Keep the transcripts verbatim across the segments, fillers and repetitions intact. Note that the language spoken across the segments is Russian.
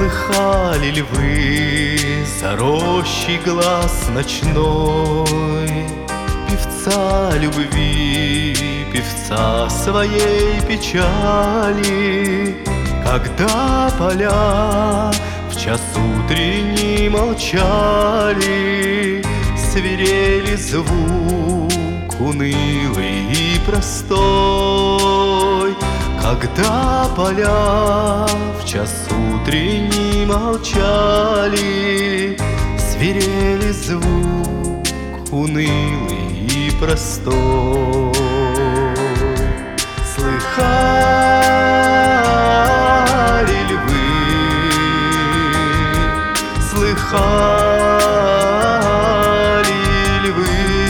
Слыхали ли вы за рощей глаз ночной певца любви, певца своей печали, когда поля в час утренний молчали, свирели звук унылый и простой, когда поля в час утренний молчали, свирели звук унылый и простой. Слыхали ли вы, слыхали ли вы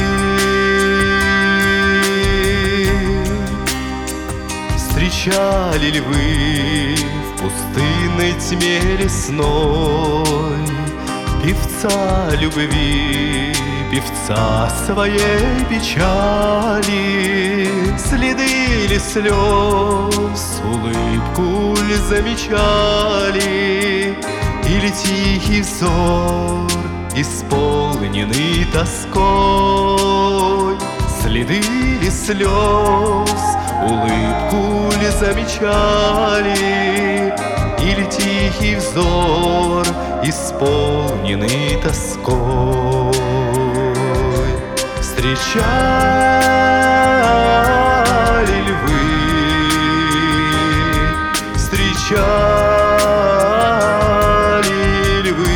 встречали ли вы в пустынной тьме лесной певца любви, певца своей печали, следы ли слез, улыбку ли замечали, или тихий взор, исполненный тоской, следы ли слез, улыбку ли замечали, или тихий взор, исполненный тоской. Встречали ли вы, встречали ли вы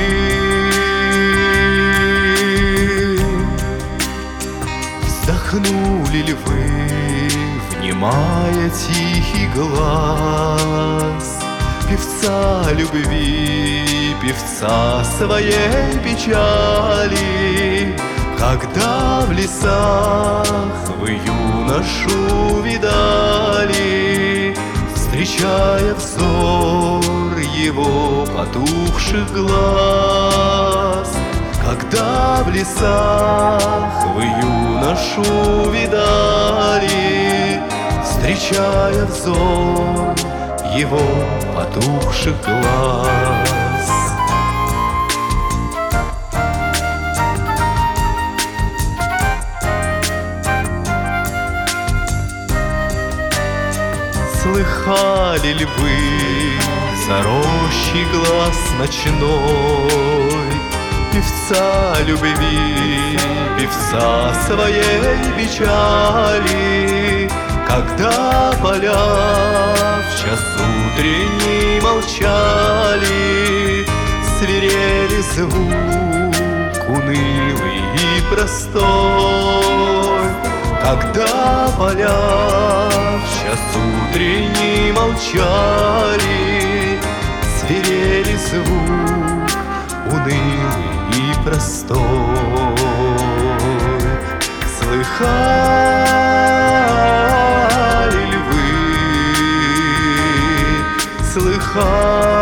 вздохнули ли вы, внимая тихий глаз певца любви, певца своей печали, когда в лесах вы юношу видали, встречая взор его потухших глаз, когда в лесах вы юношу видали, встречая взор его потухших глаз. Слыхали ли вы за рощей глаз ночной певца любви, певца своей печали, когда поля в час утренний молчали, свирели звук унылый и простой, когда поля в час утренний молчали, свирели звук унылый и простой. Слыхали ли вы, слыхали